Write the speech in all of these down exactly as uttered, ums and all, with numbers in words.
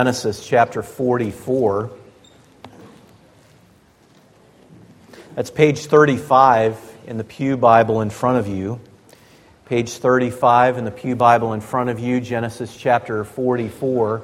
Genesis chapter forty-four. That's page thirty-five in the Pew Bible in front of you. Page thirty-five in the Pew Bible in front of you, Genesis chapter forty-four.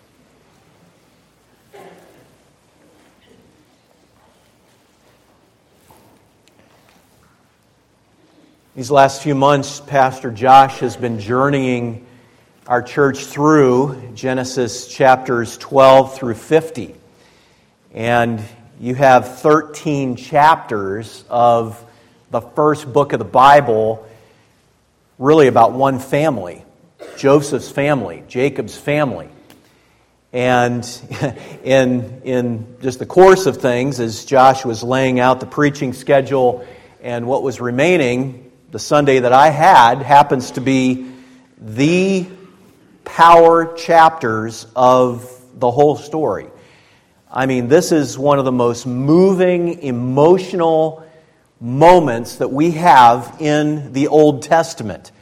These last few months, Pastor Josh has been journeying our church through Genesis chapters twelve through fifty. And you have thirteen chapters of the first book of the Bible really about one family, Joseph's family, Jacob's family. And in, in just the course of things, as Josh was laying out the preaching schedule and what was remaining, the Sunday that I had happens to be the power chapters of the whole story. I mean, this is one of the most moving, emotional moments that we have in the Old Testament.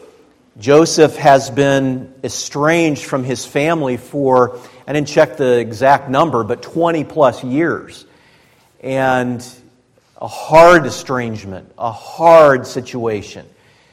Joseph has been estranged from his family for, I didn't check the exact number, but twenty plus years. And a hard estrangement, a hard situation.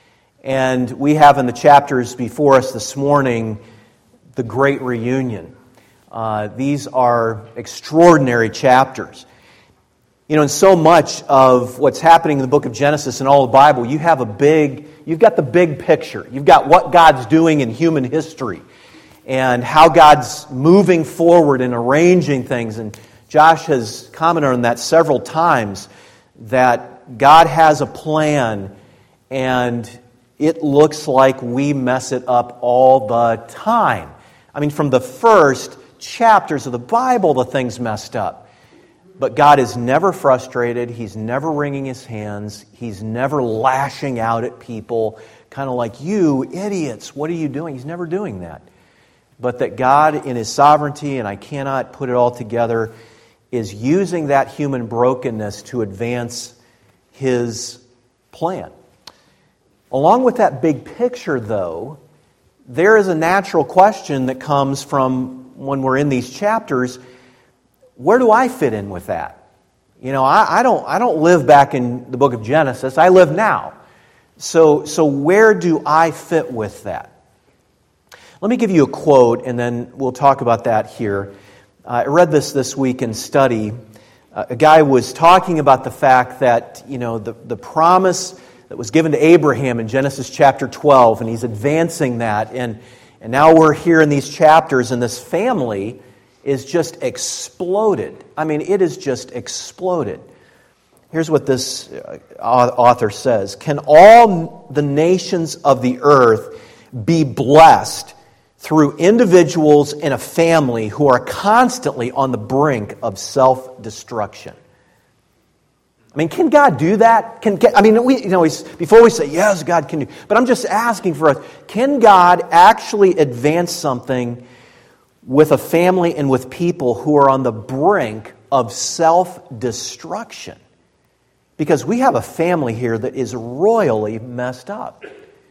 And we have in the chapters before us this morning the great reunion. Uh, these are extraordinary chapters. You know, in so much of what's happening in the book of Genesis and all the Bible, you have a big, you've got the big picture. You've got what God's doing in human history and how God's moving forward and arranging things. And Josh has commented on that several times, that God has a plan and it looks like we mess it up all the time. I mean, from the first chapters of the Bible, the thing's messed up. But God is never frustrated. He's never wringing his hands. He's never lashing out at people, kind of like, you idiots, what are you doing? He's never doing that. But that God, in His sovereignty, and I cannot put it all together, is using that human brokenness to advance His plan. Along with that big picture, though, there is a natural question that comes from when we're in these chapters. Where do I fit in with that? You know, I, I don't I don't live back in the book of Genesis. I live now. So, so where do I fit with that? Let me give you a quote, and then we'll talk about that here. Uh, I read this this week in study. Uh, a guy was talking about the fact that, you know, the, the promise that was given to Abraham in Genesis chapter twelve, and he's advancing that. And, and now we're here in these chapters, and this family is just exploded. I mean, it is just exploded. Here's what this author says. Can all the nations of the earth be blessed through individuals in a family who are constantly on the brink of self-destruction? I mean, can God do that? Can, can I mean, we you know, before we say yes, God can do, but I'm just asking for us: can God actually advance something with a family and with people who are on the brink of self-destruction? Because we have a family here that is royally messed up.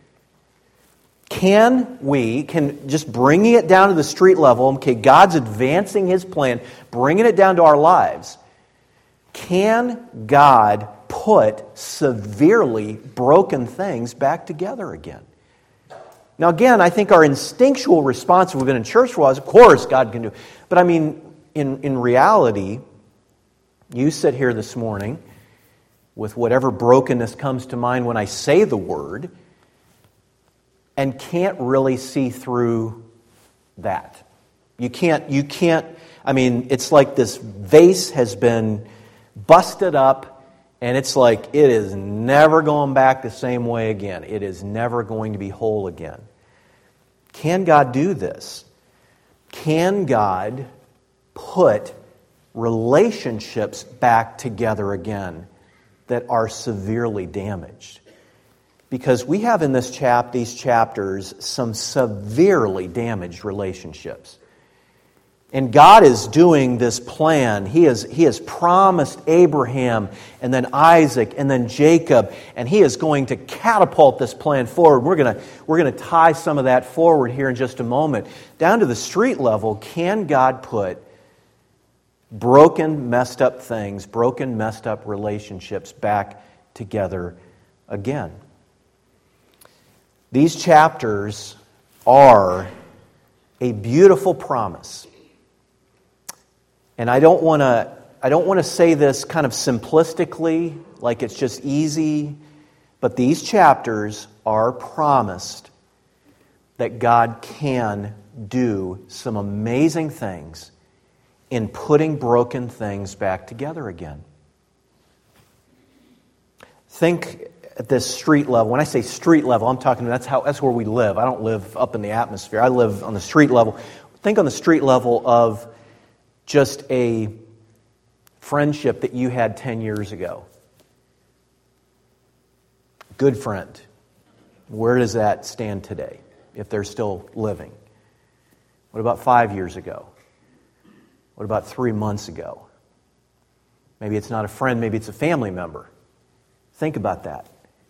Can we, can just bringing it down to the street level, okay, God's advancing His plan, bringing it down to our lives, can God put severely broken things back together again? Now again, I think our instinctual response, if we've been in church for a while, is of course God can do it. But I mean, in, in reality, you sit here this morning with whatever brokenness comes to mind when I say the word, and can't really see through that. You can't, you can't, I mean, it's like this vase has been busted up, and it's like it is never going back the same way again. It is never going to be whole again. Can God do this? Can God put relationships back together again that are severely damaged? Because we have in this chap, these chapters some severely damaged relationships. And God is doing this plan. He has, he has promised Abraham and then Isaac and then Jacob, and He is going to catapult this plan forward. We're going to, we're going to tie some of that forward here in just a moment. Down to the street level, can God put broken, messed up things, broken, messed up relationships back together again? These chapters are a beautiful promise. And I don't want to I don't want to say this kind of simplistically, like it's just easy, but these chapters are promised that God can do some amazing things in putting broken things back together again. Think at this street level. When I say street level, I'm talking that's how that's where we live. I don't live up in the atmosphere. I live on the street level. Think on the street level of just a friendship that you had ten years ago. Good friend. Where does that stand today, if they're still living? What about five years ago? What about three months ago? Maybe it's not a friend, maybe it's a family member. Think about that.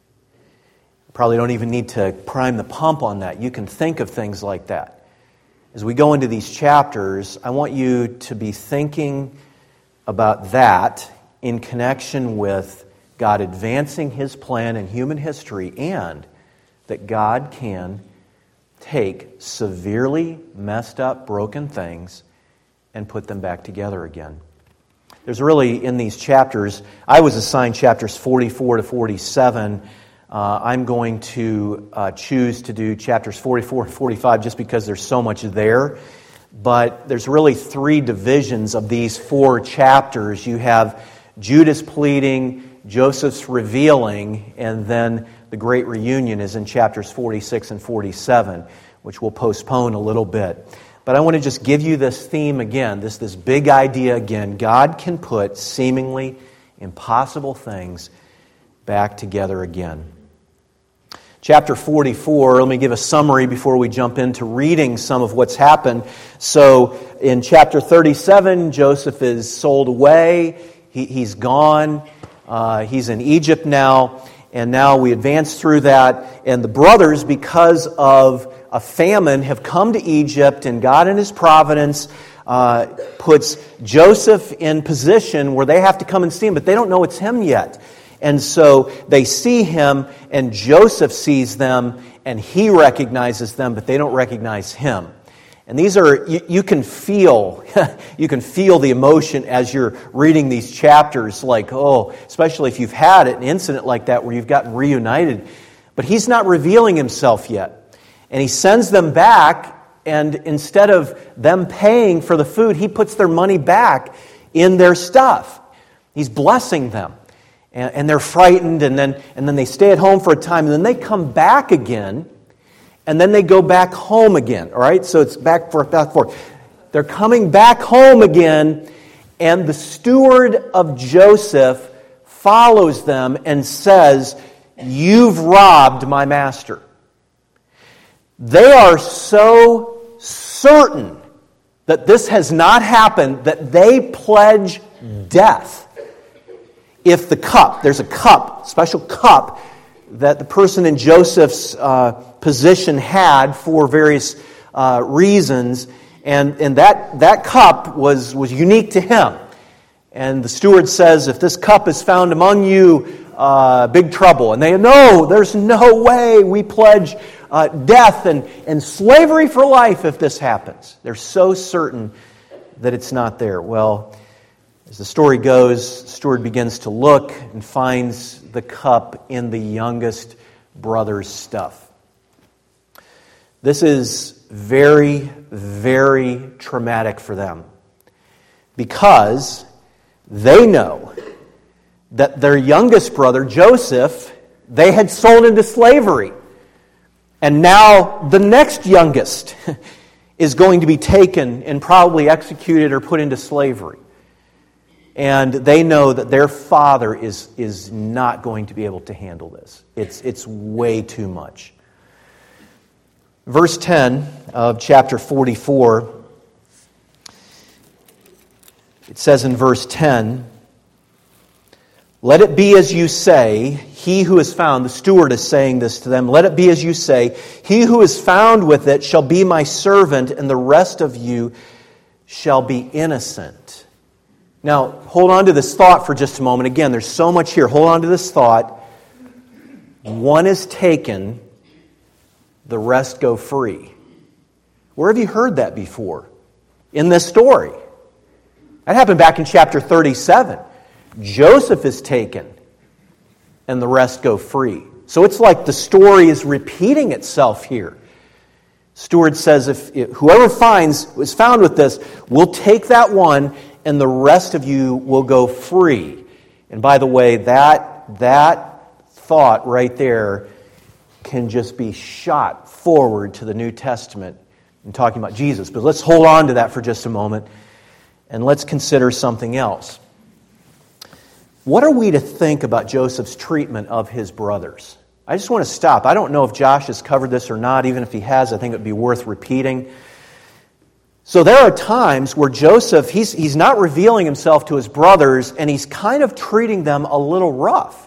Probably don't even need to prime the pump on that. You can think of things like that. As we go into these chapters, I want you to be thinking about that in connection with God advancing His plan in human history, and that God can take severely messed up, broken things and put them back together again. There's really, in these chapters, I was assigned chapters forty-four to forty-seven. Uh, I'm going to uh, choose to do chapters forty-four and forty-five just because there's so much there. But there's really three divisions of these four chapters. You have Judas pleading, Joseph's revealing, and then the great reunion is in chapters forty-six and forty-seven, which we'll postpone a little bit. But I want to just give you this theme again, this, this big idea again. God can put seemingly impossible things back together again. Chapter forty-four, let me give a summary before we jump into reading some of what's happened. So in chapter thirty-seven, Joseph is sold away. He, he's gone. Uh, he's in Egypt now. And now we advance through that. And the brothers, because of a famine, have come to Egypt. And God in His providence uh, puts Joseph in position where they have to come and see him. But they don't know it's him yet. And so they see him, and Joseph sees them, and he recognizes them, but they don't recognize him. And these are, you, you can feel, you can feel the emotion as you're reading these chapters, like, oh, especially if you've had an incident like that where you've gotten reunited. But he's not revealing himself yet. And he sends them back, and instead of them paying for the food, he puts their money back in their stuff. He's blessing them. And they're frightened, and then and then they stay at home for a time, and then they come back again, and then they go back home again. All right, so it's back forth, back forth. They're coming back home again, and the steward of Joseph follows them and says, "You've robbed my master." They are so certain that this has not happened that they pledge death. If the cup, there's a cup, special cup, that the person in Joseph's uh, position had for various uh, reasons, and, and that, that cup was, was unique to him. And the steward says, if this cup is found among you, uh, big trouble. And they know, there's no way we pledge uh, death and, and slavery for life if this happens. They're so certain that it's not there. Well, as the story goes, the steward begins to look and finds the cup in the youngest brother's stuff. This is very, very traumatic for them, because they know that their youngest brother, Joseph, they had sold into slavery. And now the next youngest is going to be taken and probably executed or put into slavery. And they know that their father is, is not going to be able to handle this. It's, it's way too much. Verse ten of chapter forty-four, It says in verse ten, "Let it be as you say, he who is found," the steward is saying this to them, "let it be as you say, he who is found with it shall be my servant, and the rest of you shall be innocent." Now, hold on to this thought for just a moment. Again, there's so much here. Hold on to this thought. One is taken, the rest go free. Where have you heard that before? In this story. That happened back in chapter thirty-seven. Joseph is taken, and the rest go free. So it's like the story is repeating itself here. Steward says, if, if whoever finds is found with this, we'll take that one, and the rest of you will go free. And by the way, that that thought right there can just be shot forward to the New Testament in talking about Jesus. But let's hold on to that for just a moment, and let's consider something else. What are we to think about Joseph's treatment of his brothers? I just want to stop. I don't know if Josh has covered this or not. Even if he has, I think it would be worth repeating. So there are times where Joseph, he's, he's not revealing himself to his brothers, and he's kind of treating them a little rough.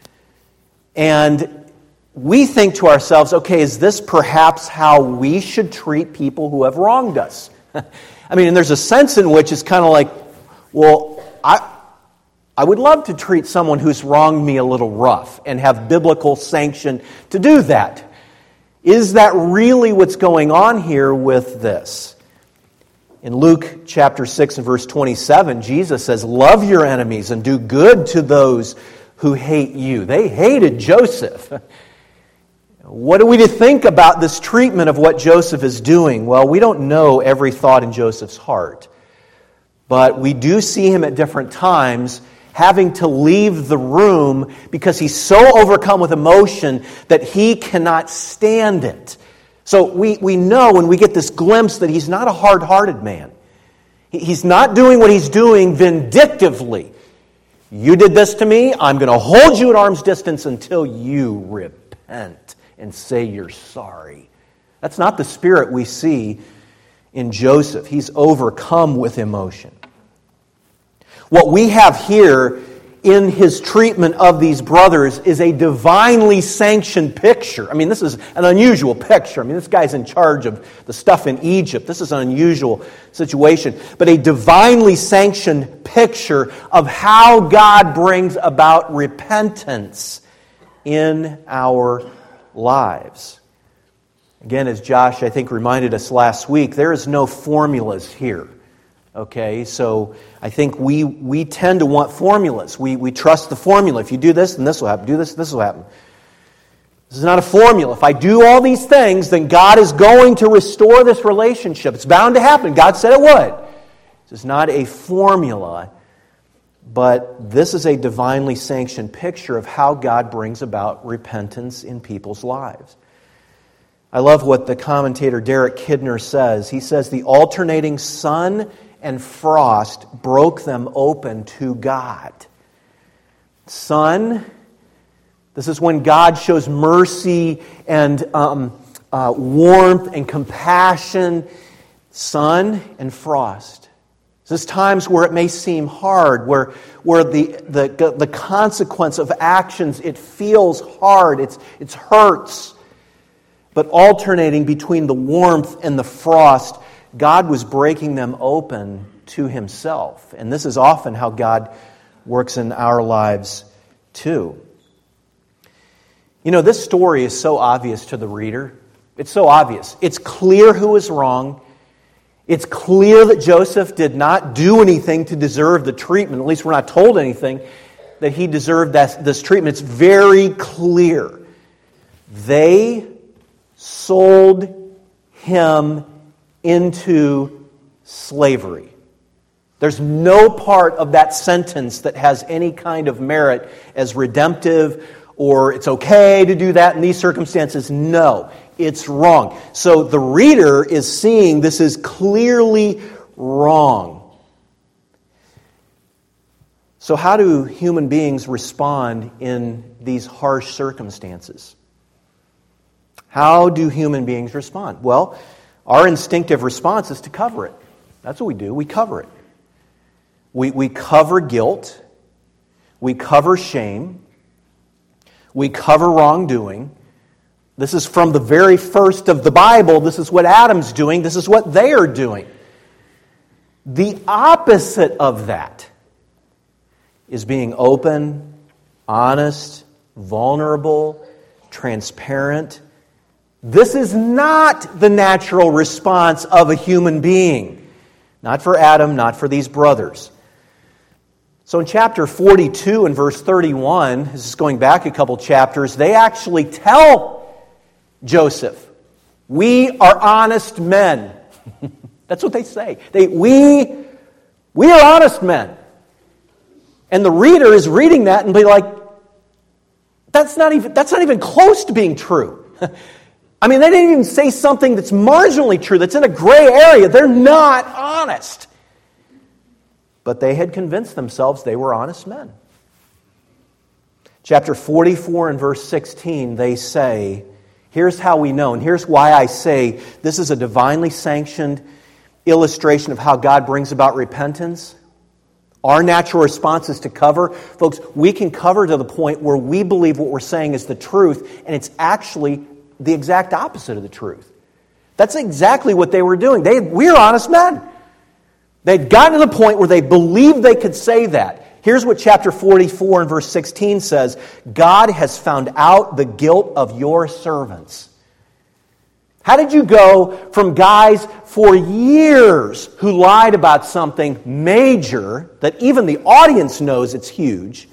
And we think to ourselves, okay, is this perhaps how we should treat people who have wronged us? I mean, and there's a sense in which it's kind of like, well, I... I would love to treat someone who's wronged me a little rough and have biblical sanction to do that. Is that really what's going on here with this? In Luke chapter six and verse twenty-seven, Jesus says, "Love your enemies and do good to those who hate you." They hated Joseph. What are we to think about this treatment of what Joseph is doing? Well, we don't know every thought in Joseph's heart, but we do see him at different times having to leave the room because he's so overcome with emotion that he cannot stand it. So we, we know when we get this glimpse that he's not a hard-hearted man. He's not doing what he's doing vindictively. You did this to me, I'm going to hold you at arm's distance until you repent and say you're sorry. That's not the spirit we see in Joseph. He's overcome with emotion. What we have here in his treatment of these brothers is a divinely sanctioned picture. I mean, this is an unusual picture. I mean, this guy's in charge of the stuff in Egypt. This is an unusual situation. But a divinely sanctioned picture of how God brings about repentance in our lives. Again, as Josh, I think, reminded us last week, there is no formulas here. Okay, so I think we we tend to want formulas. We we trust the formula. If you do this, then this will happen. Do this, this will happen. This is not a formula. If I do all these things, then God is going to restore this relationship. It's bound to happen. God said it would. This is not a formula, but this is a divinely sanctioned picture of how God brings about repentance in people's lives. I love what the commentator Derek Kidner says. He says, "The alternating sun and frost broke them open to God." Sun, this is when God shows mercy and um, uh, warmth and compassion. Sun and frost. This is times where it may seem hard, where, where the, the, the consequence of actions, it feels hard, it's, it hurts. But alternating between the warmth and the frost, God was breaking them open to Himself. And this is often how God works in our lives too. You know, this story is so obvious to the reader. It's so obvious. It's clear who is wrong. It's clear that Joseph did not do anything to deserve the treatment. At least we're not told anything that he deserved that, this treatment. It's very clear. They sold him into slavery. There's no part of that sentence that has any kind of merit as redemptive or it's okay to do that in these circumstances. No, it's wrong. So the reader is seeing this is clearly wrong. So how do human beings respond in these harsh circumstances? How do human beings respond? Well, our instinctive response is to cover it. That's what we do. We cover it. We, we cover guilt. We cover shame. We cover wrongdoing. This is from the very first of the Bible. This is what Adam's doing. This is what they are doing. The opposite of that is being open, honest, vulnerable, transparent. This is not the natural response of a human being. Not for Adam, not for these brothers. So in chapter forty-two and verse thirty-one, this is going back a couple chapters, they actually tell Joseph, "We are honest men." That's what they say. They, we, we are honest men. And the reader is reading that and be like, that's not even, that's not even close to being true. I mean, they didn't even say something that's marginally true, that's in a gray area. They're not honest. But they had convinced themselves they were honest men. Chapter forty-four and verse sixteen, they say, here's how we know, and here's why I say this is a divinely sanctioned illustration of how God brings about repentance. Our natural response is to cover. Folks, we can cover to the point where we believe what we're saying is the truth, and it's actually the exact opposite of the truth. That's exactly what they were doing. They, we're honest men. They'd gotten to the point where they believed they could say that. Here's what chapter forty-four and verse sixteen says. God has found out the guilt of your servants. How did you go from guys for years who lied about something major that even the audience knows it's huge,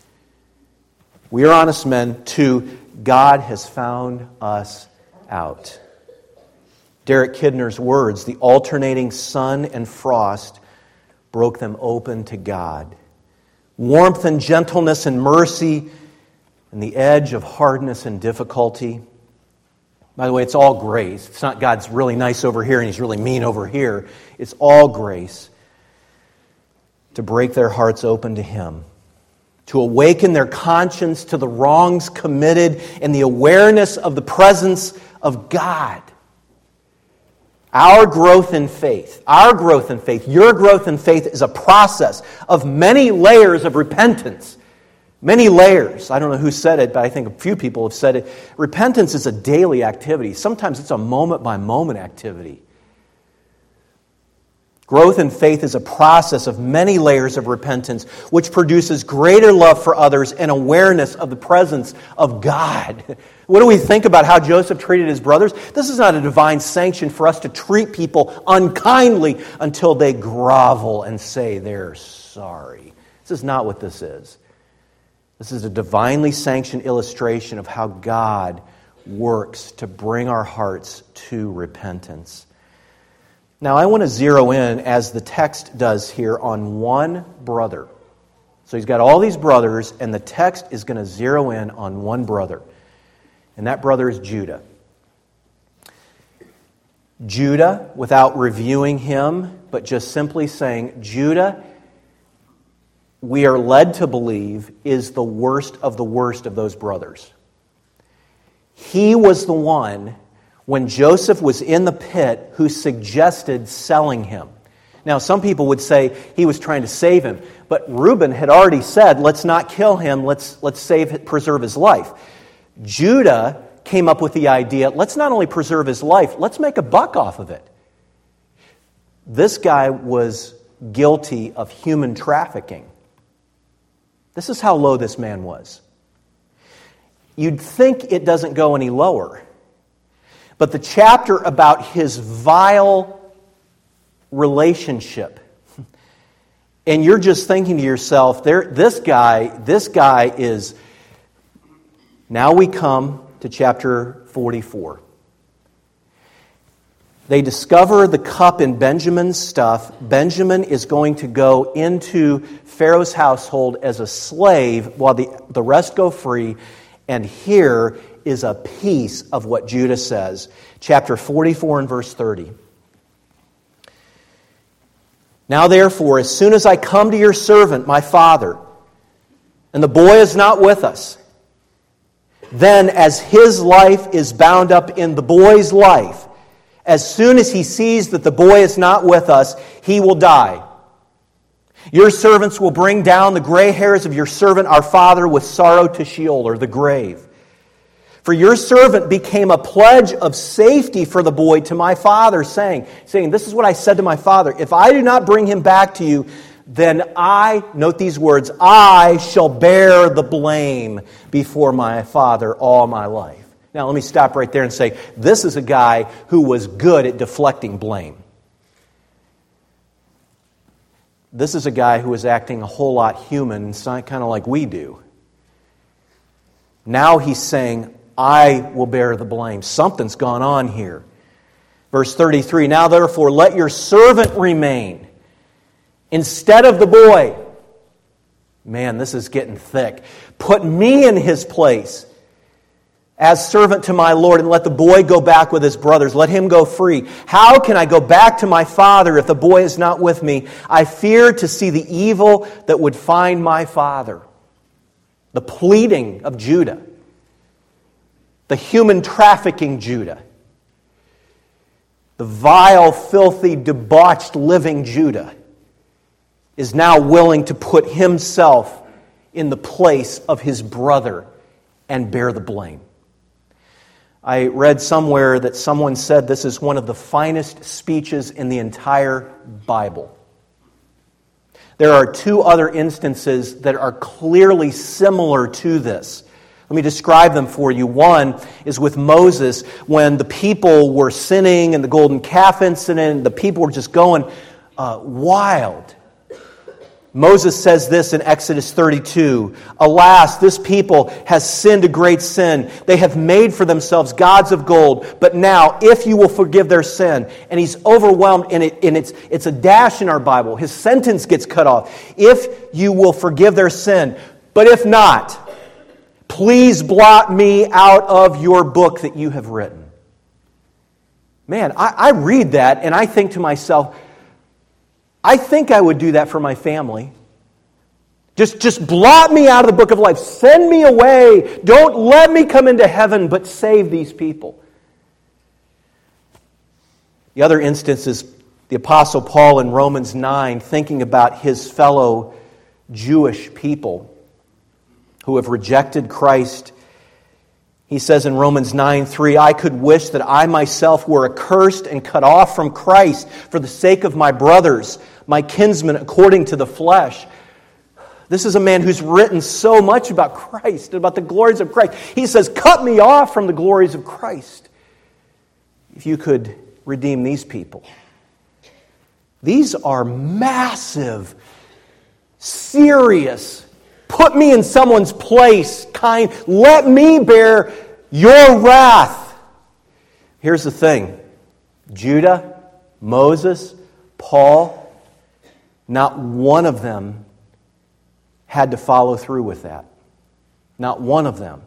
we are honest men, to God has found us out? Derek Kidner's words, the alternating sun and frost broke them open to God. Warmth and gentleness and mercy and the edge of hardness and difficulty. By the way, it's all grace. It's not God's really nice over here and He's really mean over here. It's all grace to break their hearts open to Him, to awaken their conscience to the wrongs committed and the awareness of the presence of God. Our growth in faith, our growth in faith, your growth in faith is a process of many layers of repentance. Many layers. I don't know who said it, but I think a few people have said it. Repentance is a daily activity. Sometimes it's a moment-by-moment activity. Growth in faith is a process of many layers of repentance, which produces greater love for others and awareness of the presence of God. What do we think about how Joseph treated his brothers? This is not a divine sanction for us to treat people unkindly until they grovel and say they're sorry. This is not what this is. This is a divinely sanctioned illustration of how God works to bring our hearts to repentance. Now, I want to zero in, as the text does here, on one brother. So he's got all these brothers, and the text is going to zero in on one brother. And that brother is Judah. Judah, without reviewing him, but just simply saying, Judah, we are led to believe, is the worst of the worst of those brothers. He was the one, when Joseph was in the pit, who suggested selling him. Now, some people would say he was trying to save him, but Reuben had already said, let's not kill him, let's, let's save, preserve his life. Judah came up with the idea, let's not only preserve his life, let's make a buck off of it. This guy was guilty of human trafficking. This is how low this man was. You'd think it doesn't go any lower. But the chapter about his vile relationship, and you're just thinking to yourself, there, this guy, this guy is... Now we come to chapter forty-four. They discover the cup in Benjamin's stuff. Benjamin is going to go into Pharaoh's household as a slave while the, the rest go free. And here is a piece of what Judah says. Chapter forty-four and verse thirty. Now therefore, as soon as I come to your servant, my father, and the boy is not with us, then as his life is bound up in the boy's life, as soon as he sees that the boy is not with us, he will die. Your servants will bring down the gray hairs of your servant, our father, with sorrow to Sheol, or the grave. For your servant became a pledge of safety for the boy to my father, saying, saying, this is what I said to my father, if I do not bring him back to you, then I, note these words, I shall bear the blame before my father all my life. Now let me stop right there and say, this is a guy who was good at deflecting blame. This is a guy who is acting a whole lot human, kind of like we do. Now he's saying, I will bear the blame. Something's gone on here. Verse thirty-three, now therefore let your servant remain instead of the boy. Man, this is getting thick. Put me in his place as servant to my Lord, and let the boy go back with his brothers. Let him go free. How can I go back to my father if the boy is not with me? I fear to see the evil that would find my father. The pleading of Judah. The human trafficking Judah. The vile, filthy, debauched, living Judah is now willing to put himself in the place of his brother and bear the blame. I read somewhere that someone said this is one of the finest speeches in the entire Bible. There are two other instances that are clearly similar to this. Let me describe them for you. One is with Moses when the people were sinning and the golden calf incident. The people were just going uh, wild. Moses says this in Exodus thirty-two, alas, this people has sinned a great sin. They have made for themselves gods of gold. But now, if you will forgive their sin, and he's overwhelmed, and, it, and it's, it's a dash in our Bible. His sentence gets cut off. If you will forgive their sin, but if not, please blot me out of your book that you have written. Man, I, I read that and I think to myself, I think I would do that for my family. Just, just blot me out of the book of life. Send me away. Don't let me come into heaven, but save these people. The other instance is the Apostle Paul in Romans nine, thinking about his fellow Jewish people who have rejected Christ. He says in Romans nine three, I could wish that I myself were accursed and cut off from Christ for the sake of my brothers, my kinsmen according to the flesh. This is a man who's written so much about Christ, about the glories of Christ. He says, cut me off from the glories of Christ. If you could redeem these people. These are massive, serious, put me in someone's place, kind, let me bear your wrath. Here's the thing. Judah, Moses, Paul, not one of them had to follow through with that. Not one of them.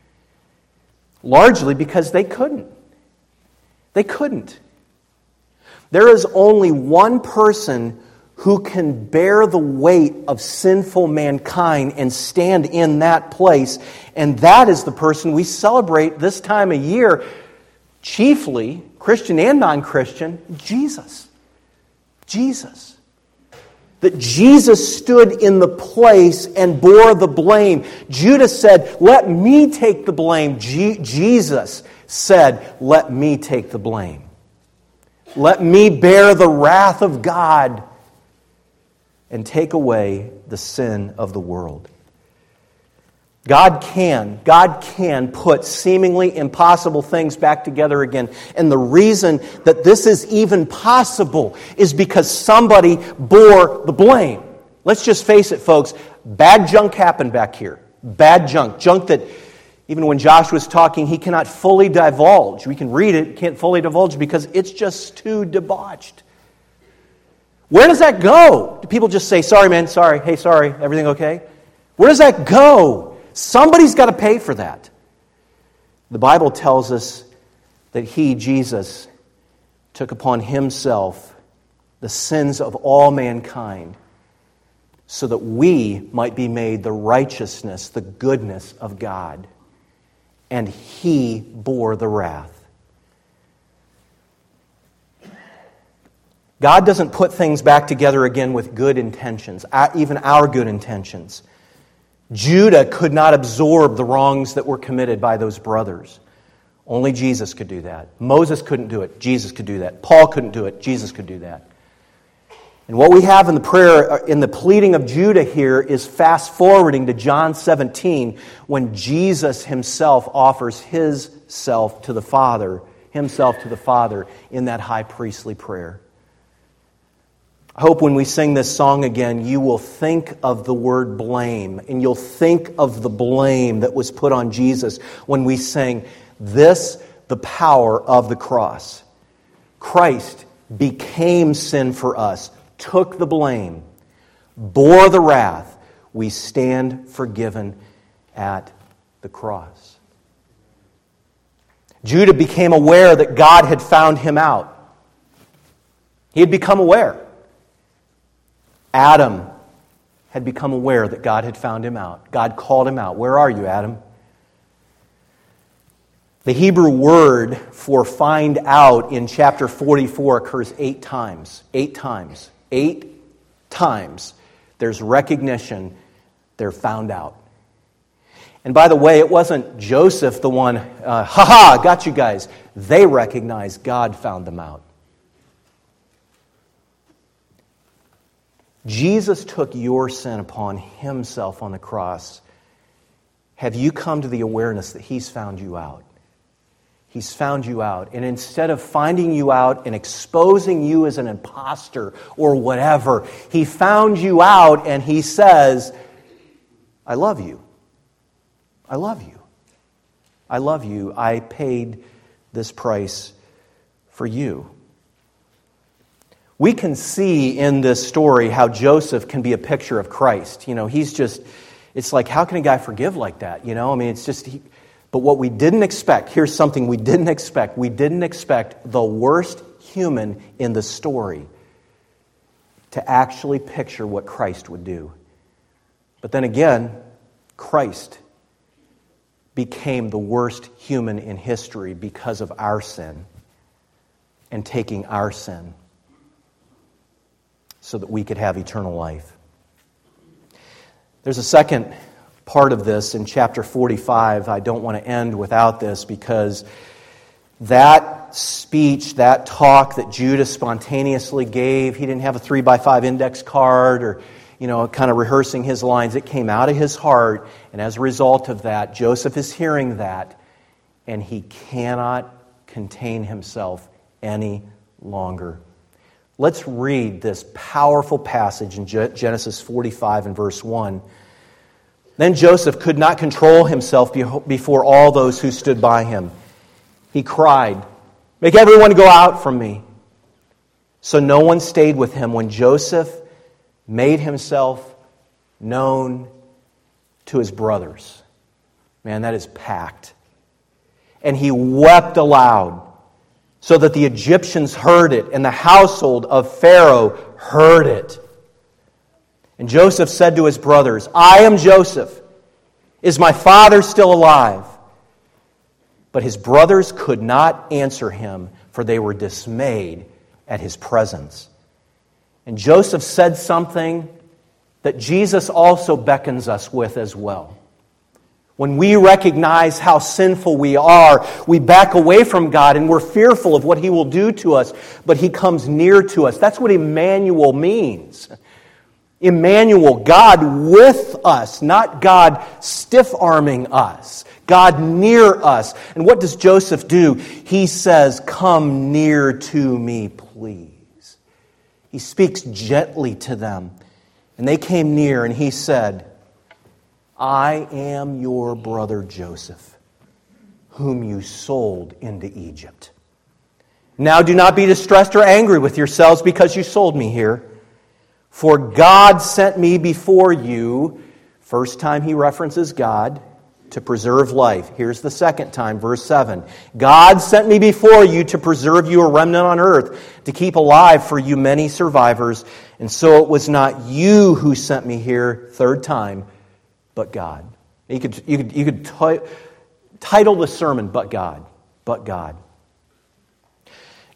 Largely because they couldn't. They couldn't. There is only one person who can bear the weight of sinful mankind and stand in that place, and that is the person we celebrate this time of year, chiefly, Christian and non-Christian, Jesus. Jesus. That Jesus stood in the place and bore the blame. Judah said, let me take the blame. Je- Jesus said, let me take the blame. Let me bear the wrath of God and take away the sin of the world. God can, God can put seemingly impossible things back together again. And the reason that this is even possible is because somebody bore the blame. Let's just face it, folks. Bad junk happened back here. Bad junk. Junk that even when Josh was talking, he cannot fully divulge. We can read it, can't fully divulge because it's just too debauched. Where does that go? Do people just say, sorry, man, sorry, hey, sorry, everything okay? Where does that go? Somebody's got to pay for that. The Bible tells us that He, Jesus, took upon Himself the sins of all mankind so that we might be made the righteousness, the goodness of God. And He bore the wrath. God doesn't put things back together again with good intentions, even our good intentions. Judah could not absorb the wrongs that were committed by those brothers. Only Jesus could do that. Moses couldn't do it. Jesus could do that. Paul couldn't do it. Jesus could do that. And what we have in the prayer, in the pleading of Judah here, is fast forwarding to John seventeen, when Jesus himself offers his self to the Father, himself to the Father in that high priestly prayer. I hope when we sing this song again, you will think of the word blame, and you'll think of the blame that was put on Jesus when we sang, "This, the power of the cross." Christ became sin for us, took the blame, bore the wrath. We stand forgiven at the cross. Judah became aware that God had found him out. He had become aware. Adam had become aware that God had found him out. God called him out. "Where are you, Adam?" The Hebrew word for find out in chapter forty-four occurs eight times. Eight times. Eight times. There's recognition. They're found out. And by the way, it wasn't Joseph the one, uh, ha ha, got you guys. They recognized God found them out. Jesus took your sin upon himself on the cross. Have you come to the awareness that he's found you out? He's found you out. And instead of finding you out and exposing you as an imposter or whatever, he found you out and he says, "I love you. I love you. I love you. I paid this price for you." We can see in this story how Joseph can be a picture of Christ. You know, he's just, it's like, how can a guy forgive like that? You know, I mean, it's just, he, but what we didn't expect, here's something we didn't expect. We didn't expect the worst human in the story to actually picture what Christ would do. But then again, Christ became the worst human in history because of our sin and taking our sin, so that we could have eternal life. There's a second part of this in chapter forty-five. I don't want to end without this, because that speech, that talk that Judah spontaneously gave, he didn't have a three by five index card or, you know, kind of rehearsing his lines. It came out of his heart, and as a result of that, Joseph is hearing that, and he cannot contain himself any longer. Let's read this powerful passage in Genesis forty-five and verse one. "Then Joseph could not control himself before all those who stood by him. He cried, 'Make everyone go out from me.' So no one stayed with him when Joseph made himself known to his brothers." Man, that is packed. "And he wept aloud, so that the Egyptians heard it, and the household of Pharaoh heard it. And Joseph said to his brothers, 'I am Joseph. Is my father still alive?' But his brothers could not answer him, for they were dismayed at his presence. And Joseph said something that Jesus also beckons us with as well. When we recognize how sinful we are, we back away from God and we're fearful of what He will do to us, but He comes near to us. That's what Emmanuel means. Emmanuel, God with us, not God stiff-arming us. God near us. And what does Joseph do? He says, "Come near to me, please." He speaks gently to them. And they came near and he said, "I am your brother Joseph, whom you sold into Egypt. Now do not be distressed or angry with yourselves because you sold me here. For God sent me before you," first time he references God, "to preserve life." Here's the second time, verse seven. "God sent me before you to preserve you a remnant on earth, to keep alive for you many survivors. And so it was not you who sent me here," third time, "but God." You could, you could, you could t- title the sermon, "But God." But God.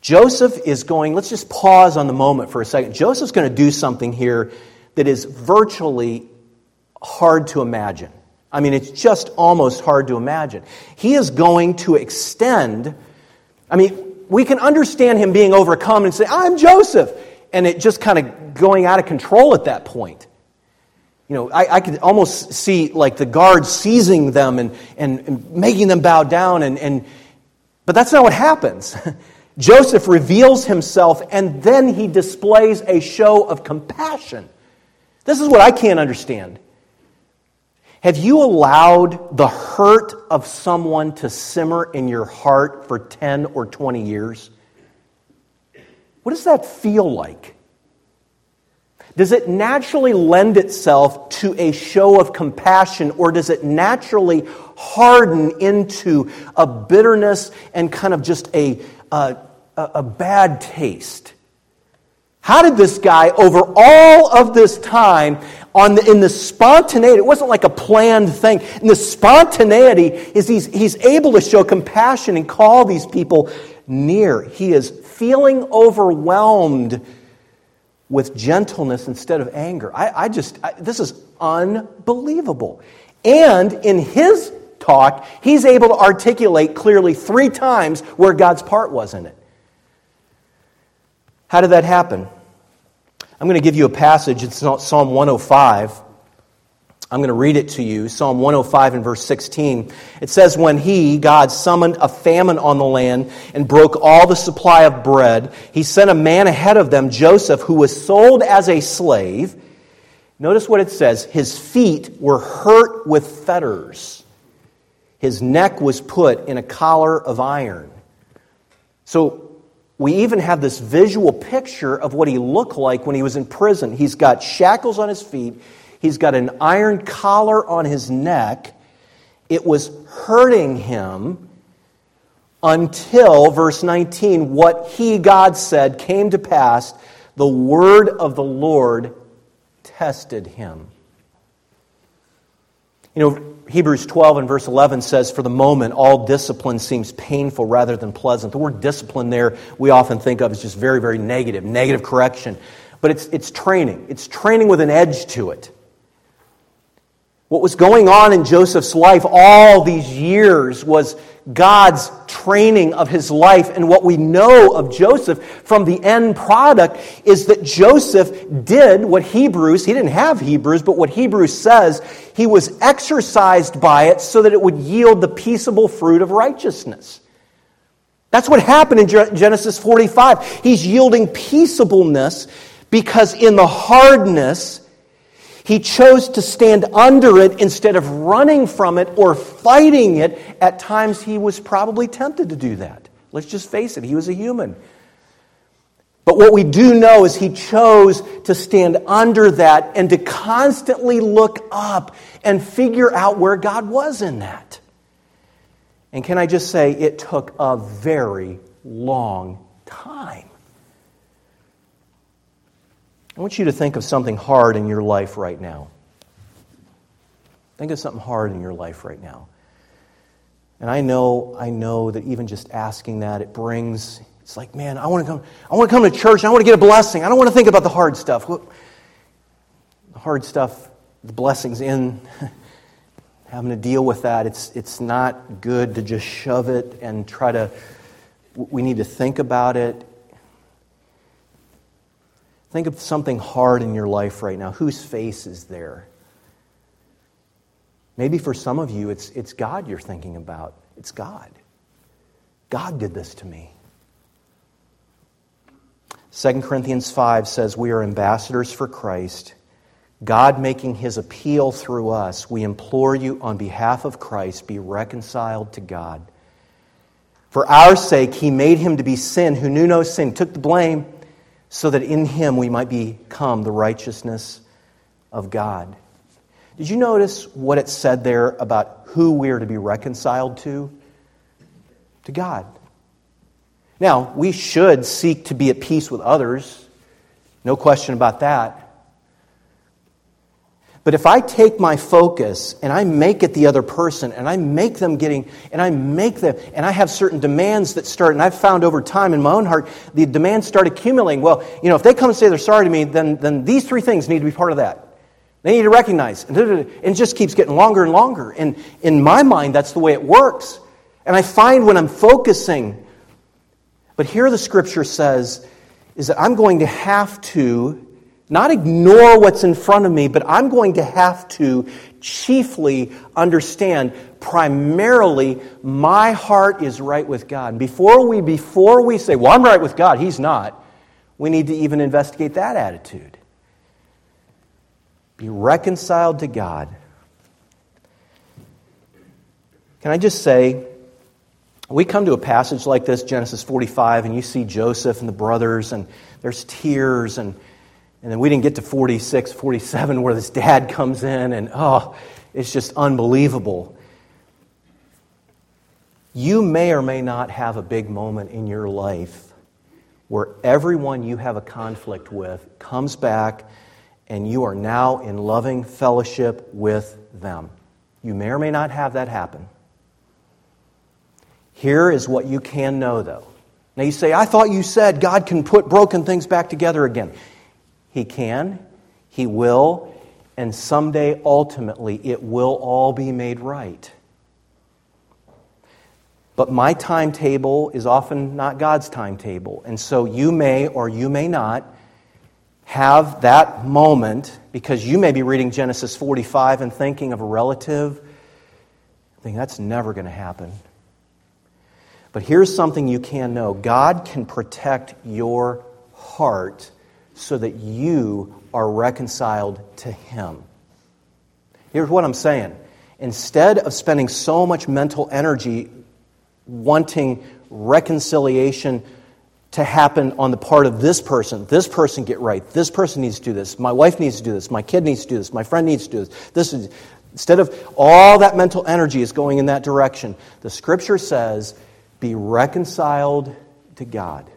Joseph is going, let's just pause on the moment for a second. Joseph's going to do something here that is virtually hard to imagine. I mean, it's just almost hard to imagine. He is going to extend, I mean, we can understand him being overcome and say, I'm Joseph, and it just kind of going out of control at that point. You know, I, I could almost see like the guards seizing them and, and, and making them bow down, and, and but that's not what happens. Joseph reveals himself, and then he displays a show of compassion. This is what I can't understand. Have you allowed the hurt of someone to simmer in your heart for ten or twenty years? What does that feel like? Does it naturally lend itself to a show of compassion, or does it naturally harden into a bitterness and kind of just a, a, a bad taste? How did this guy, over all of this time, on the, in the spontaneity, it wasn't like a planned thing, in the spontaneity, is he's, he's able to show compassion and call these people near. He is feeling overwhelmed with gentleness instead of anger. I, I just, I, this is unbelievable. And in his talk, he's able to articulate clearly three times where God's part was in it. How did that happen? I'm going to give you a passage. It's Psalm one oh five. I'm going to read it to you. Psalm one oh five and verse sixteen. It says, when he, God, summoned a famine on the land and broke all the supply of bread, he sent a man ahead of them, Joseph, who was sold as a slave. Notice what it says. His feet were hurt with fetters. His neck was put in a collar of iron. So we even have this visual picture of what he looked like when he was in prison. He's got shackles on his feet. He's got an iron collar on his neck. It was hurting him until, verse nineteen, what he, God, said came to pass. The word of the Lord tested him. You know, Hebrews twelve and verse eleven says, for the moment, all discipline seems painful rather than pleasant. The word discipline there we often think of as just very, very negative, negative correction. But it's, it's training. It's training with an edge to it. What was going on in Joseph's life all these years was God's training of his life. And what we know of Joseph from the end product is that Joseph did what Hebrews, he didn't have Hebrews, but what Hebrews says, he was exercised by it so that it would yield the peaceable fruit of righteousness. That's what happened in Genesis forty-five. He's yielding peaceableness because in the hardness, he chose to stand under it instead of running from it or fighting it. At times he was probably tempted to do that. Let's just face it, he was a human. But what we do know is he chose to stand under that and to constantly look up and figure out where God was in that. And can I just say, it took a very long time. I want you to think of something hard in your life right now. Think of something hard in your life right now. And I know, I know that even just asking that, it brings, it's like, man, I want to come, I want to come to church, and I want to get a blessing. I don't want to think about the hard stuff. The hard stuff, the blessings in, having to deal with that, it's it's not good to just shove it and try to, we need to think about it. Think of something hard in your life right now. Whose face is there? Maybe for some of you, it's it's God you're thinking about. It's God. God did this to me. Second Corinthians five says, we are ambassadors for Christ, God making his appeal through us. We implore you on behalf of Christ, be reconciled to God. For our sake, he made him to be sin who knew no sin, took the blame, so that in him we might become the righteousness of God. Did you notice what it said there about who we are to be reconciled to? To God. Now, we should seek to be at peace with others. No question about that. But if I take my focus and I make it the other person, and I make them getting, and I make them, and I have certain demands that start, and I've found over time in my own heart, the demands start accumulating. Well, you know, if they come and say they're sorry to me, then, then these three things need to be part of that. They need to recognize. And it just keeps getting longer and longer. And in my mind, that's the way it works. And I find when I'm focusing, but here the Scripture says, is that I'm going to have to not ignore what's in front of me, but I'm going to have to chiefly understand primarily my heart is right with God. And before we, before we say, well, I'm right with God, He's not, we need to even investigate that attitude. Be reconciled to God. Can I just say, we come to a passage like this, Genesis forty-five, and you see Joseph and the brothers, and there's tears, and And then we didn't get to forty-six, forty-seven where this dad comes in and, oh, it's just unbelievable. You may or may not have a big moment in your life where everyone you have a conflict with comes back and you are now in loving fellowship with them. You may or may not have that happen. Here is what you can know, though. Now you say, I thought you said God can put broken things back together again. He can, He will, and someday, ultimately, it will all be made right. But my timetable is often not God's timetable. And so you may or you may not have that moment, because you may be reading Genesis forty-five and thinking of a relative, thinking that's never going to happen. But here's something you can know. God can protect your heart so that you are reconciled to Him. Here's what I'm saying. Instead of spending so much mental energy wanting reconciliation to happen on the part of this person, this person get right, this person needs to do this, my wife needs to do this, my kid needs to do this, my friend needs to do this. This is, instead of all that mental energy is going in that direction, the Scripture says, be reconciled to God.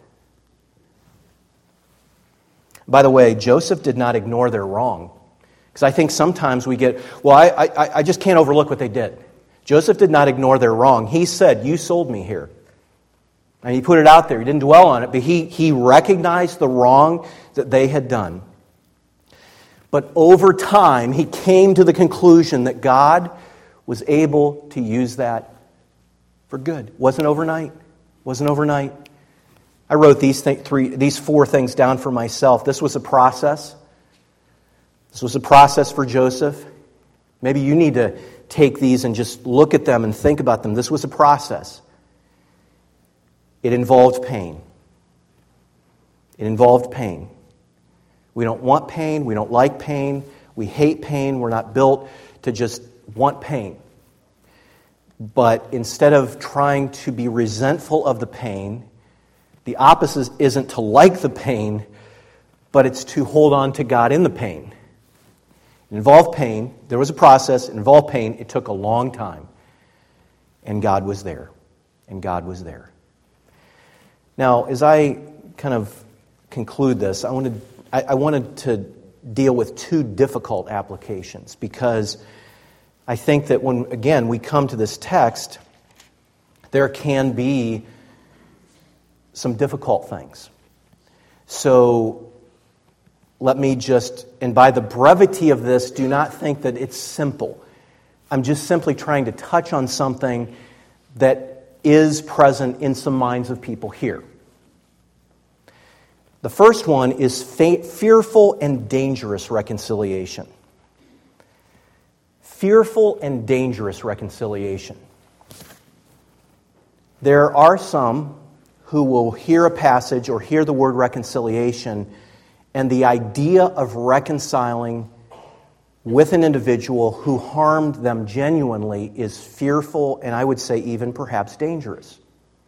By the way, Joseph did not ignore their wrong. Because I think sometimes we get, well, I, I, I just can't overlook what they did. Joseph did not ignore their wrong. He said, you sold me here. And he put it out there. He didn't dwell on it, but he, he recognized the wrong that they had done. But over time, he came to the conclusion that God was able to use that for good. Wasn't overnight. Wasn't overnight. I wrote these th- three, these four things down for myself. This was a process. This was a process for Joseph. Maybe you need to take these and just look at them and think about them. This was a process. It involved pain. It involved pain. We don't want pain. We don't like pain. We hate pain. We're not built to just want pain. But instead of trying to be resentful of the pain, the opposite isn't to like the pain, but it's to hold on to God in the pain. It involved pain. There was a process. It involved pain. It took a long time. And God was there. And God was there. Now, as I kind of conclude this, I wanted, I, I wanted to deal with two difficult applications, because I think that when, again, we come to this text, there can be some difficult things. So let me just, and by the brevity of this, do not think that it's simple. I'm just simply trying to touch on something that is present in some minds of people here. The first one is fa- fearful and dangerous reconciliation. Fearful and dangerous reconciliation. There are some who will hear a passage or hear the word reconciliation, and the idea of reconciling with an individual who harmed them genuinely is fearful, and I would say even perhaps dangerous.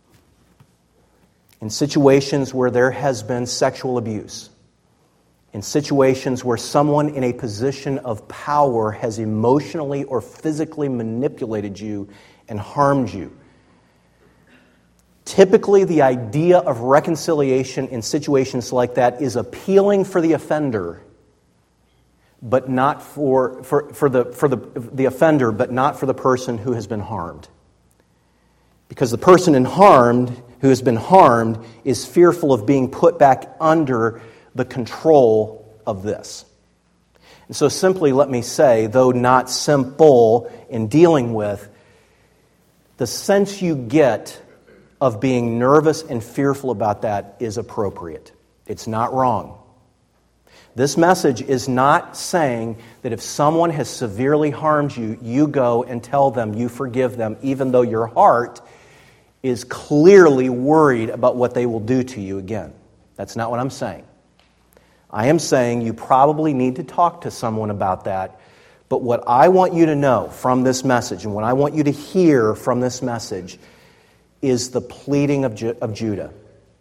In situations where there has been sexual abuse, in situations where someone in a position of power has emotionally or physically manipulated you and harmed you, typically, the idea of reconciliation in situations like that is appealing for the offender, but not for, for, for, the, for the, the offender, but not for the person who has been harmed. Because the person in harmed, who has been harmed is fearful of being put back under the control of this. And so simply let me say, though not simple in dealing with, the sense you get of being nervous and fearful about that is appropriate. It's not wrong. This message is not saying that if someone has severely harmed you, you go and tell them you forgive them, even though your heart is clearly worried about what they will do to you again. That's not what I'm saying. I am saying you probably need to talk to someone about that. But what I want you to know from this message, and what I want you to hear from this message, is the pleading of, Ju- of Judah.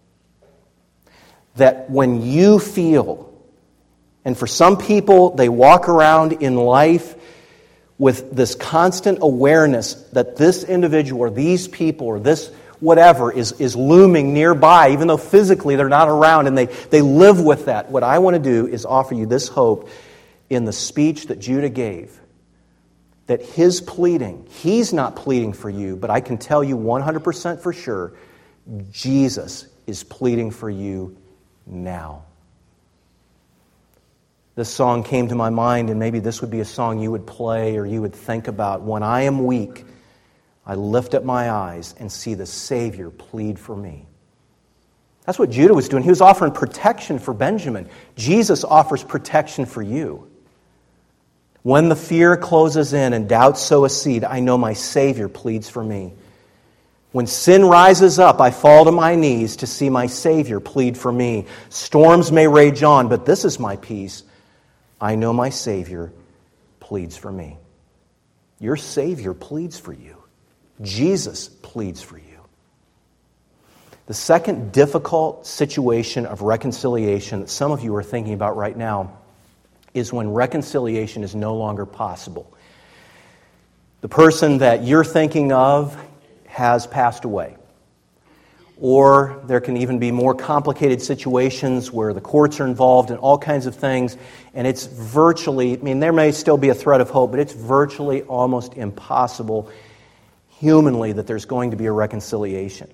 That when you feel, and for some people, they walk around in life with this constant awareness that this individual or these people or this whatever is, is looming nearby, even though physically they're not around, and they, they live with that. What I want to do is offer you this hope in the speech that Judah gave, that his pleading, he's not pleading for you, but I can tell you one hundred percent for sure, Jesus is pleading for you now. This song came to my mind, and maybe this would be a song you would play or you would think about. When I am weak, I lift up my eyes and see the Savior plead for me. That's what Judah was doing. He was offering protection for Benjamin. Jesus offers protection for you. When the fear closes in and doubts sow a seed, I know my Savior pleads for me. When sin rises up, I fall to my knees to see my Savior plead for me. Storms may rage on, but this is my peace. I know my Savior pleads for me. Your Savior pleads for you. Jesus pleads for you. The second difficult situation of reconciliation that some of you are thinking about right now is when reconciliation is no longer possible. The person that you're thinking of has passed away. Or there can even be more complicated situations where the courts are involved and all kinds of things, and it's virtually, I mean, there may still be a thread of hope, but it's virtually almost impossible humanly that there's going to be a reconciliation.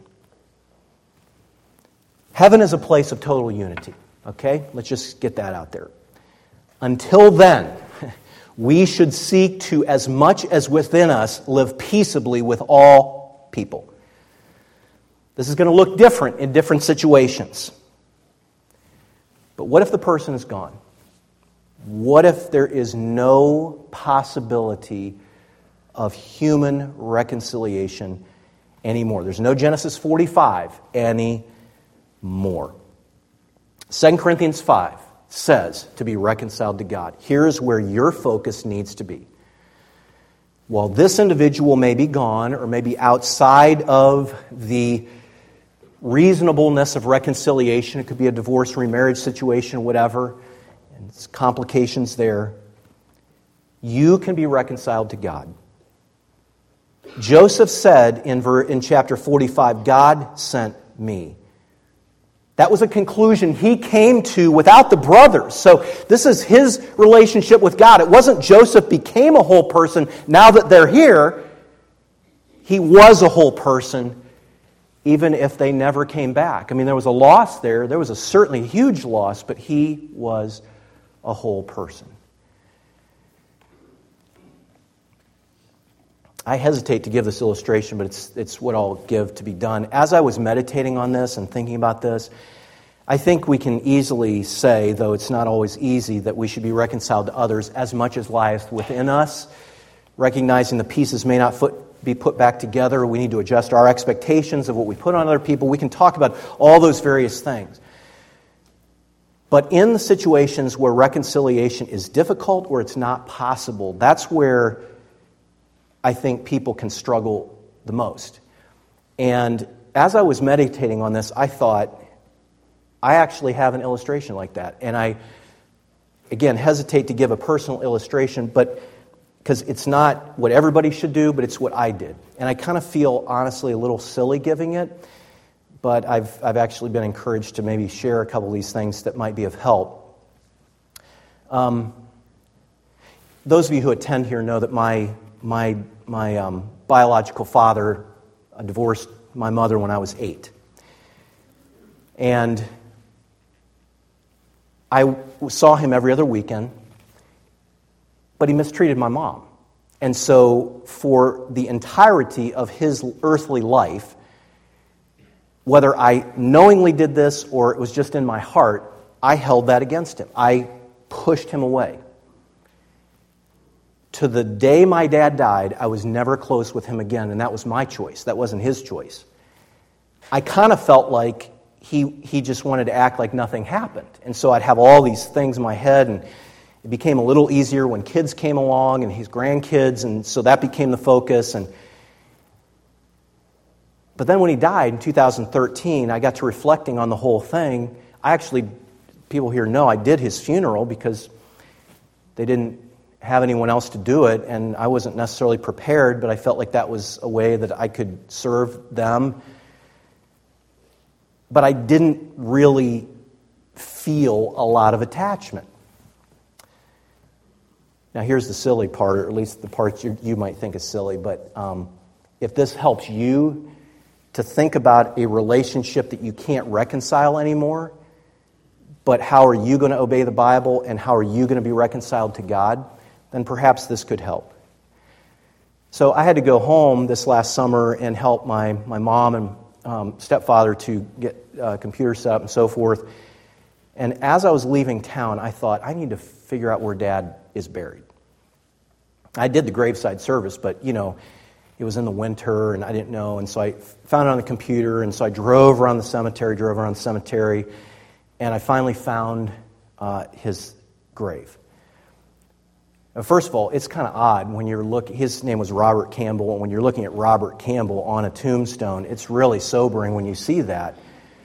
Heaven is a place of total unity, okay? Let's just get that out there. Until then, we should seek to, as much as within us, live peaceably with all people. This is going to look different in different situations. But what if the person is gone? What if there is no possibility of human reconciliation anymore? There's no Genesis forty-five anymore. Second Corinthians five says to be reconciled to God. Here's where your focus needs to be. While this individual may be gone or may be outside of the reasonableness of reconciliation, it could be a divorce, remarriage situation, whatever, and it's complications there, you can be reconciled to God. Joseph said in, ver- in chapter forty-five, God sent me. That was a conclusion he came to without the brothers. So this is his relationship with God. It wasn't Joseph became a whole person now that they're here. He was a whole person even if they never came back. I mean, there was a loss there. There was a certainly huge loss, but he was a whole person. I hesitate to give this illustration, but it's it's what I'll give to be done. As I was meditating on this and thinking about this, I think we can easily say, though it's not always easy, that we should be reconciled to others as much as lieth within us, recognizing the pieces may not foot, be put back together. We need to adjust our expectations of what we put on other people. We can talk about all those various things. But in the situations where reconciliation is difficult or it's not possible, that's where I think people can struggle the most. And as I was meditating on this, I thought, I actually have an illustration like that. And I, again, hesitate to give a personal illustration, but because it's not what everybody should do, but it's what I did. And I kind of feel, honestly, a little silly giving it, but I've I've actually been encouraged to maybe share a couple of these things that might be of help. Um, those of you who attend here know that my my my um, biological father uh, divorced my mother when I was eight. And I saw him every other weekend, but he mistreated my mom. And so for the entirety of his earthly life, whether I knowingly did this or it was just in my heart, I held that against him. I pushed him away. To the day my dad died, I was never close with him again, and that was my choice. That wasn't his choice. I kind of felt like he he just wanted to act like nothing happened. And so I'd have all these things in my head, and it became a little easier when kids came along and his grandkids, and so that became the focus. And But then when he died in two thousand thirteen, I got to reflecting on the whole thing. I actually, people here know, I did his funeral because they didn't have anyone else to do it, and I wasn't necessarily prepared, but I felt like that was a way that I could serve them. But I didn't really feel a lot of attachment. Now here's the silly part, or at least the parts you, you might think is silly, but um, if this helps you to think about a relationship that you can't reconcile anymore, but how are you going to obey the Bible and how are you going to be reconciled to God, then perhaps this could help. So I had to go home this last summer and help my, my mom and um, stepfather to get uh, computers set up and so forth. And as I was leaving town, I thought, I need to figure out where Dad is buried. I did the graveside service, but, you know, it was in the winter and I didn't know. And so I found it on the computer, and so I drove around the cemetery, drove around the cemetery, and I finally found uh, his grave. First of all, it's kind of odd when you're looking, his name was Robert Campbell, and when you're looking at Robert Campbell on a tombstone, it's really sobering when you see that.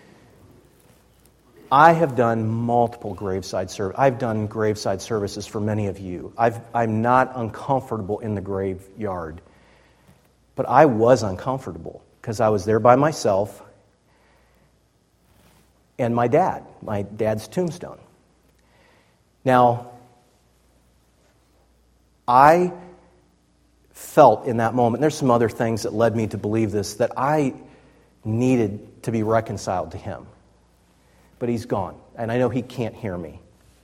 I have done multiple graveside services. I've done graveside services for many of you. I've, I'm not uncomfortable in the graveyard, but I was uncomfortable because I was there by myself and my dad, my dad's tombstone. Now, I felt in that moment, there's some other things that led me to believe this, that I needed to be reconciled to him. But he's gone, and I know he can't hear me.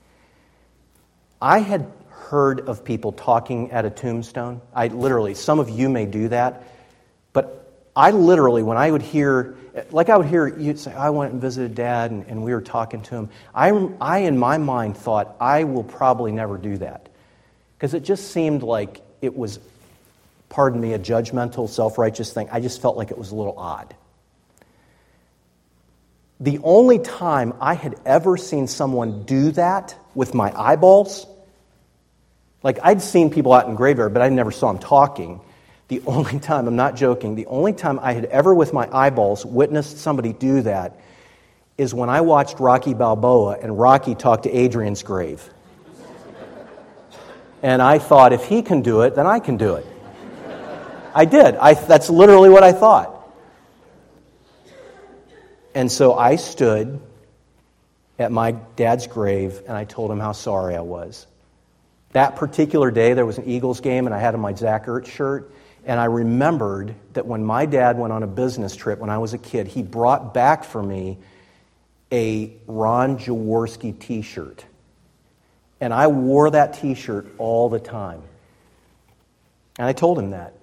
I had heard of people talking at a tombstone. I literally, some of you may do that, but I literally, when I would hear, like I would hear you'd say, I went and visited Dad, and, and we were talking to him. I, I, in my mind, thought, I will probably never do that. Because it just seemed like it was, pardon me, a judgmental, self-righteous thing. I just felt like it was a little odd. The only time I had ever seen someone do that with my eyeballs, like I'd seen people out in graveyard, but I never saw them talking. The only time, I'm not joking, the only time I had ever with my eyeballs witnessed somebody do that is when I watched Rocky Balboa and Rocky talked to Adrian's grave. And I thought, if he can do it, then I can do it. I did. I, that's literally what I thought. And so I stood at my dad's grave, and I told him how sorry I was. That particular day, there was an Eagles game, and I had on my Zach Ertz shirt, and I remembered that when my dad went on a business trip when I was a kid, he brought back for me a Ron Jaworski t-shirt. And I wore that t-shirt all the time. And I told him that.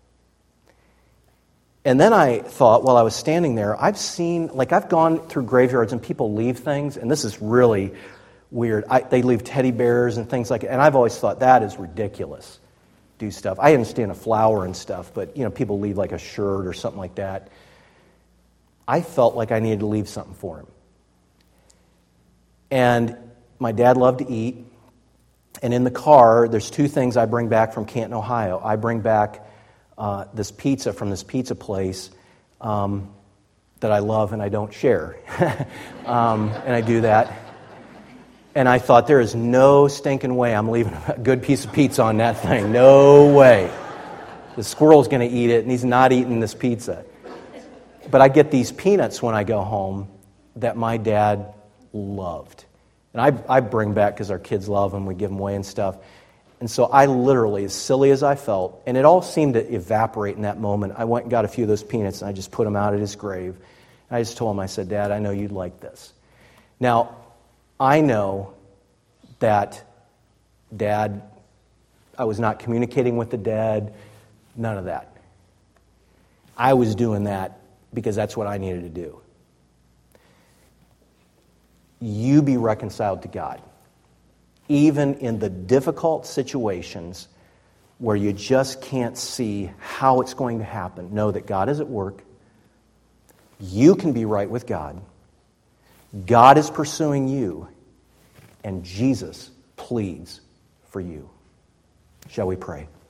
And then I thought, while I was standing there, I've seen, like I've gone through graveyards and people leave things, and this is really weird. I, they leave teddy bears and things like that, and I've always thought that is ridiculous. Do stuff. I understand a flower and stuff, but you know, people leave like a shirt or something like that. I felt like I needed to leave something for him. And my dad loved to eat, and in the car, there's two things I bring back from Canton, Ohio. I bring back uh, this pizza from this pizza place um, that I love and I don't share. um, and I do that. And I thought, there is no stinking way I'm leaving a good piece of pizza on that thing. No way. The squirrel's going to eat it, and he's not eating this pizza. But I get these peanuts when I go home that my dad loved. And I, I bring back because our kids love them. We give them away and stuff. And so I literally, as silly as I felt, and it all seemed to evaporate in that moment, I went and got a few of those peanuts and I just put them out at his grave. And I just told him, I said, Dad, I know you'd like this. Now, I know that Dad, I was not communicating with the dead, none of that. I was doing that because that's what I needed to do. You be reconciled to God. Even in the difficult situations where you just can't see how it's going to happen, know that God is at work. You can be right with God. God is pursuing you. And Jesus pleads for you. Shall we pray?